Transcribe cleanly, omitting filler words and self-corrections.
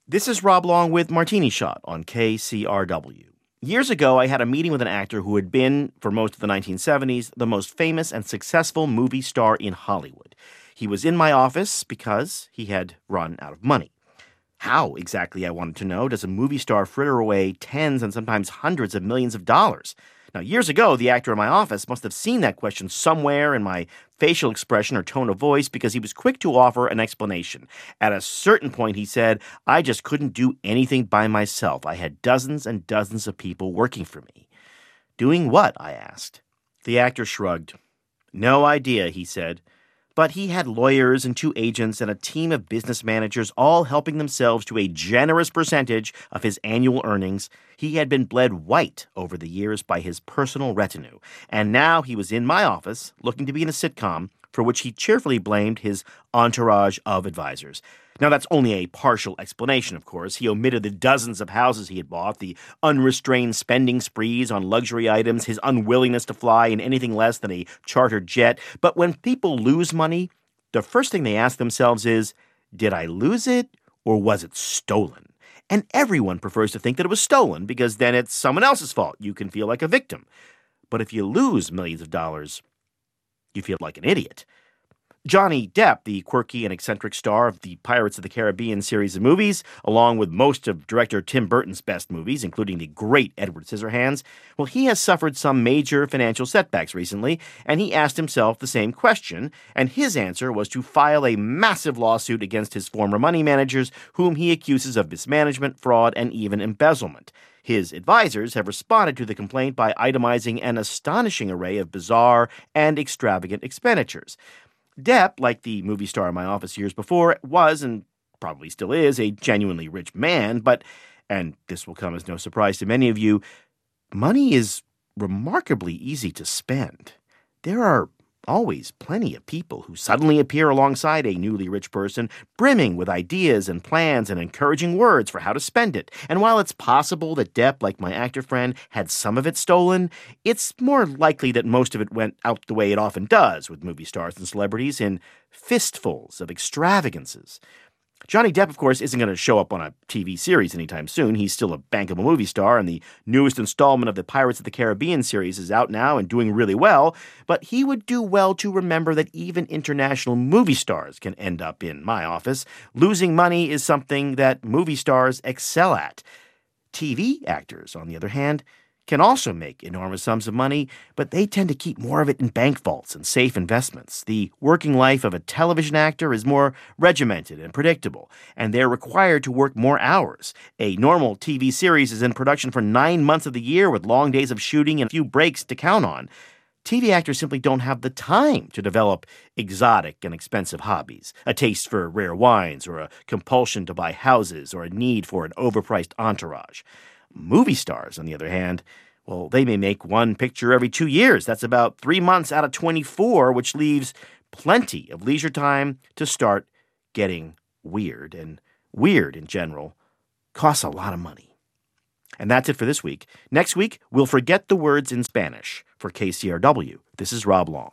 This is Rob Long with Martini Shot on KCRW. Years ago, I had a meeting with an actor who had been, for most of the 1970s, the most famous and successful movie star in Hollywood. He was in my office because he had run out of money. How exactly, I wanted to know, does a movie star fritter away tens and sometimes hundreds of millions of dollars? Now, years ago, the actor in my office must have seen that question somewhere in my facial expression or tone of voice because he was quick to offer an explanation. At a certain point, he said, I just couldn't do anything by myself. I had dozens and dozens of people working for me. Doing what? I asked. The actor shrugged. No idea, he said. But he had lawyers and 2 agents and a team of business managers all helping themselves to a generous percentage of his annual earnings. He had been bled white over the years by his personal retinue, and now he was in my office looking to be in a sitcom for which he cheerfully blamed his entourage of advisors. Now, that's only a partial explanation, of course. He omitted the dozens of houses he had bought, the unrestrained spending sprees on luxury items, his unwillingness to fly in anything less than a chartered jet. But when people lose money, the first thing they ask themselves is, did I lose it or was it stolen? And everyone prefers to think that it was stolen because then it's someone else's fault. You can feel like a victim. But if you lose millions of dollars, you feel like an idiot. Johnny Depp, the quirky and eccentric star of the Pirates of the Caribbean series of movies, along with most of director Tim Burton's best movies, including the great Edward Scissorhands, well, he has suffered some major financial setbacks recently, and he asked himself the same question, and his answer was to file a massive lawsuit against his former money managers, whom he accuses of mismanagement, fraud, and even embezzlement. His advisors have responded to the complaint by itemizing an astonishing array of bizarre and extravagant expenditures. Depp, like the movie star in my office years before, was, and probably still is, a genuinely rich man, but, and this will come as no surprise to many of you, money is remarkably easy to spend. There are always plenty of people who suddenly appear alongside a newly rich person, brimming with ideas and plans and encouraging words for how to spend it. And while it's possible that Depp, like my actor friend, had some of it stolen, it's more likely that most of it went out the way it often does with movie stars and celebrities, in fistfuls of extravagances. Johnny Depp, of course, isn't going to show up on a TV series anytime soon. He's still a bankable movie star, and the newest installment of the Pirates of the Caribbean series is out now and doing really well. But he would do well to remember that even international movie stars can end up in my office. Losing money is something that movie stars excel at. TV actors, on the other hand, can also make enormous sums of money, but they tend to keep more of it in bank vaults and safe investments. The working life of a television actor is more regimented and predictable, and they're required to work more hours. A normal TV series is in production for 9 months of the year with long days of shooting and a few breaks to count on. TV actors simply don't have the time to develop exotic and expensive hobbies, a taste for rare wines, or a compulsion to buy houses, or a need for an overpriced entourage. Movie stars, on the other hand, well, they may make one picture every 2 years. That's about 3 months out of 24, which leaves plenty of leisure time to start getting weird. And weird, in general, costs a lot of money. And that's it for this week. Next week, we'll forget the words in Spanish. For KCRW, this is Rob Long.